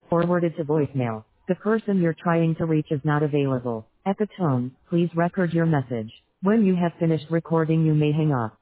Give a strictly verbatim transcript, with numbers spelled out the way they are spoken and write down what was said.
Forwarded to voicemail. The person you're trying to reach is not available. At the tone, please record your message. When you have finished recording, you may hang up.